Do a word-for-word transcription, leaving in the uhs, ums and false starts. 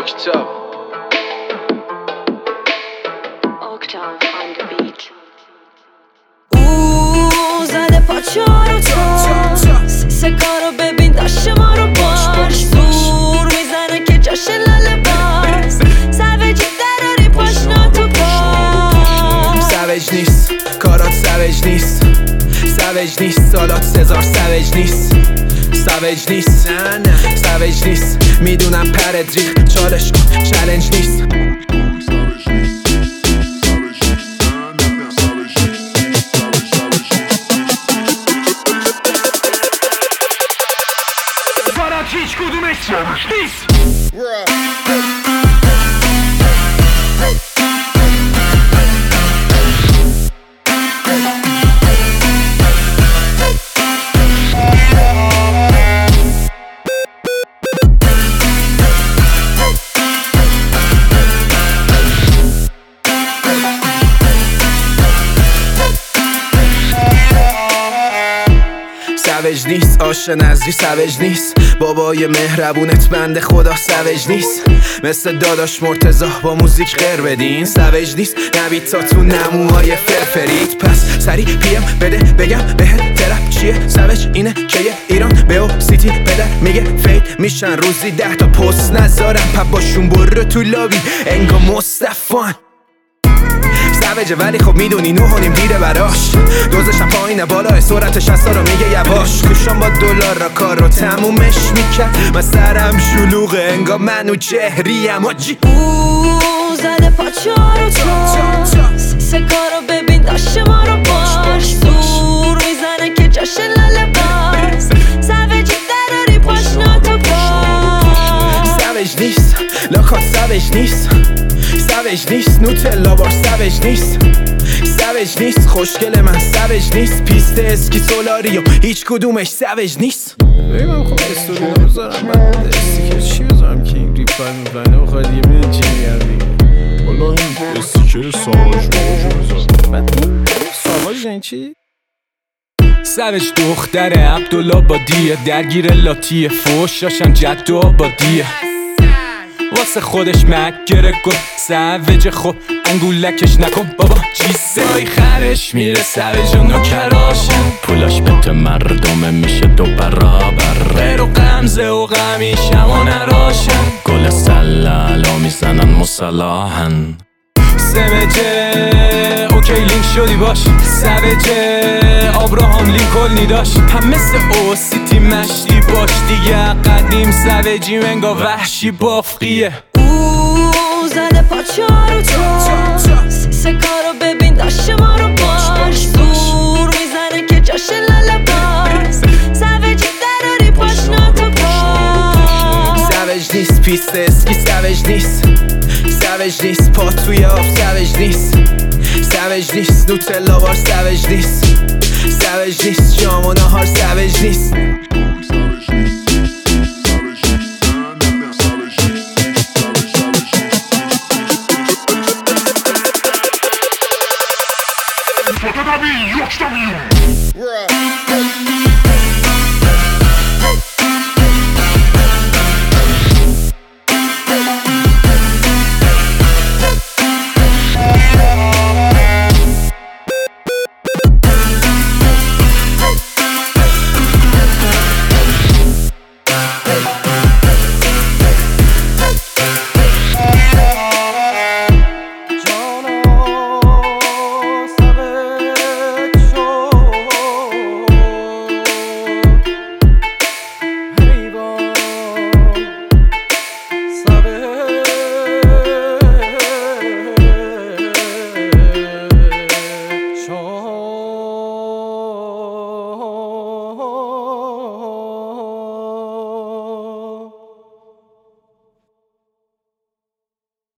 Octave Octave on the beat. او زده پاچه رو تا سه کارو ببین داشت ما رو باش زور میزنه که جاش لاله باز سویجی دراری پاشنا تو پاس سویج نیست کارات سویج نیست سویج نیست سالات سزار سویج نیست سویج نیست نه نه سویج نیست میدونم پرت ریخ چالش کن چالنج نیست کارات هیچ کدومش سویج نیست سویج نیست آشه نزدی سویج نیست بابای مهربونت بنده خدا سویج نیست مثل داداش مرتضی با موزیک غیر بدین سویج نیست نبید تا تو نموهای فرفرید پس سری پیم بده بگم بهت ترپ چیه سویج اینه که یه ایران به سیتی پدر میگه فید میشن روزی ده تا پست نذارم پپ باشون برو تو لابی انگا مصطفان سویجه ولی خب میدونی نه و نیم دیره براش دوزشم پایینه بالا سرعت شصتا رو میگه یواش گوشم با دلار را کار رو تمومش میکرد من سرم شلوغه انگا منو چهریم آجی او زده پاچه رو تا سه کارو ببین داشت ما رو باش زور میزنه که جاش لاله باز سویجی دراری پاشنا تو پاس سویج نیست لاکات سویج نیست سویج نیست نوتلا بار سویج نیست سویج نیست خوشگل من سویج نیست پیست اسکی سولاری و هیچ کدومش سویج نیست بگم خب استوری رو بذارم بعد استیکر چی بذارم که این ریپ باید میبنه بخواهد یه میدن چی میگم دیگه والا این استیکر ساواج رو بذارم بعد این ساواج این چی؟ سویج دختر عبدالآبادیه درگیر لاتی فوشاشم جد و آبادیه واسه خودش مکره کن سویج خب انگولکش نکن بابا چیزایی خرش میره سویج و نوکراشن پولاش به مردم میشه دو برابر غیر و غمزه و غمیشم و نراشن گل سلالو میزنن مسلاحن سویجه اوکی لینک شدی باش سویجه آبراهام لینکلنی داشت هم مثل او سیتی مشتی باش دیگه قدیم سویجی منگا وحشی بافقیه او زده پاچه رو تا سه کارو ببین داشت ما رو باش زور میزنه که جاش لاله باز سویجی دراری پاشنا تو پاس سویج نیست پیست اسکی سویج نیست سویج نیست پا توی آب سویج نیست سویج نیست نوتلا بار سویج نیست سویج نیست جام و نهار سویج نیست